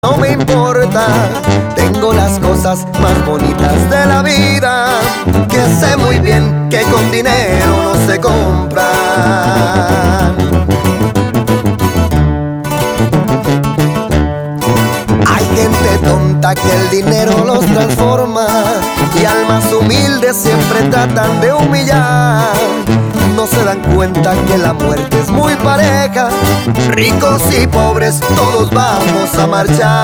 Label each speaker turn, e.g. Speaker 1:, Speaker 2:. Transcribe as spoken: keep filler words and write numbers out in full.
Speaker 1: No me importa, tengo las cosas más bonitas de la vida, que sé muy bien que con dinero no se compran. Hay gente tonta que el dinero los transforma, y almas humildes siempre tratan de humillar. No se dan cuenta que la muerte es muy pareja, ricos y pobres todos vamos a marchar.